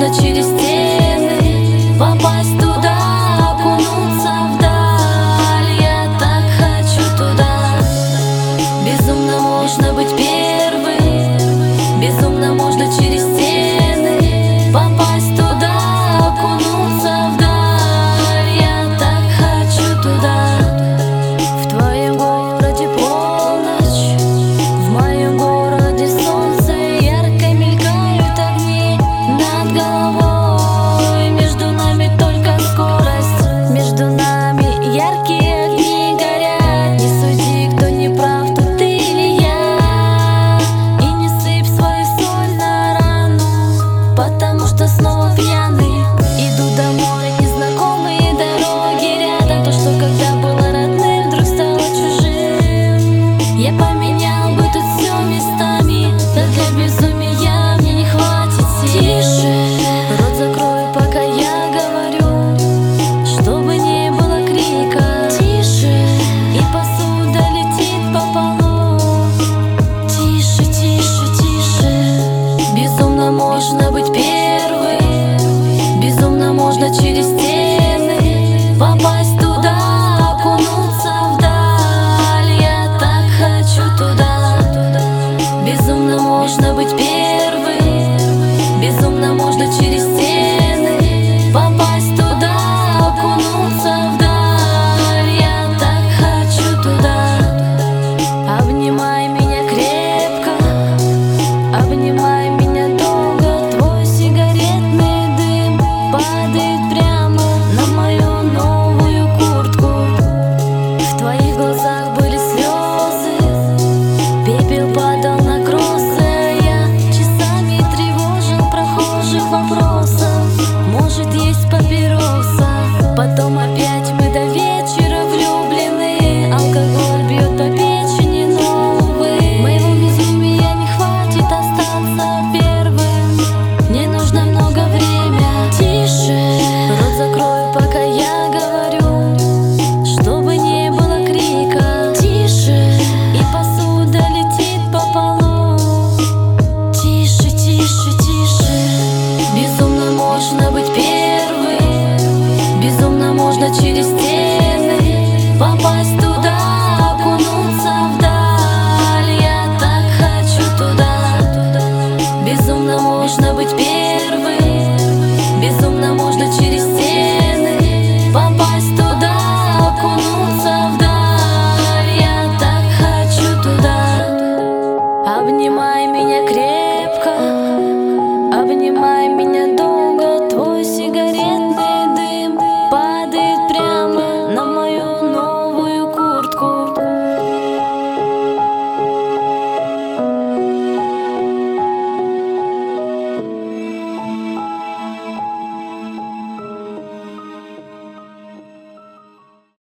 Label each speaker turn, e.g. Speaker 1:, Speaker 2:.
Speaker 1: можно через стены попасть туда, окунуться вдаль. Я так хочу туда. Безумно можно быть первым, безумно можно через стены попасть туда, окунуться вдаль. Я так хочу туда. В твоем городе полночь, в моем городе солнце, ярко мелькают огни над головой. Между нами только скорость, между нами яркие огни горят. Не суди, кто не прав, тут ты или я, и не сыпь свою соль на рану, потому что снова пьяный. Иду домой, незнакомые дороги рядом. То, что когда было родным, вдруг стало чужим. Я поменял бы тут все местами, но для безумия мне не хватит сил. Тише, рот закрою, пока я говорю, чтобы не было крика. Тише, и посуда летит по полу. Тише, тише, тише. Безумно можно быть первым, безумно можно через стены попасть туда, окунуться вдаль. Я так хочу туда. Безумно можно быть первым, безумно можно через стены попасть туда, окунуться вдаль. Я так хочу туда. Обнимай меня крепко, обнимай меня долго. Твой сигаретный дым падает прямо на мою новую куртку. В твоих глазах были слезы, пепел падал на кроссы, а я часами тревожил прохожих вопросом: может, есть папироса? Потом опять мы до вечера влюблены. Алкоголь бьет по печени, но, увы, моего безумия не хватит остаться первым. Мне нужно много время. Тише, рот закрою, пока я говорю, чтобы не было крика. Тише, и посуда летит по полу. Тише, тише, тише. Безумно можно быть первым, безумно можно через стены попасть туда, окунуться вдаль. Я так хочу туда. Безумно можно быть первым, безумно можно через стены